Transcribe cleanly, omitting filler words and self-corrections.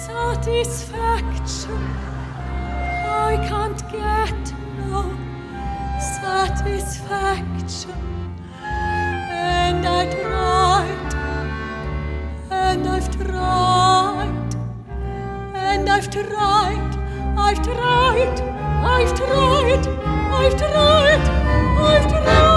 satisfaction. I can't get no satisfaction. And I tried, and I've tried, and I've tried, I've tried, I've tried, I've tried, I've tried.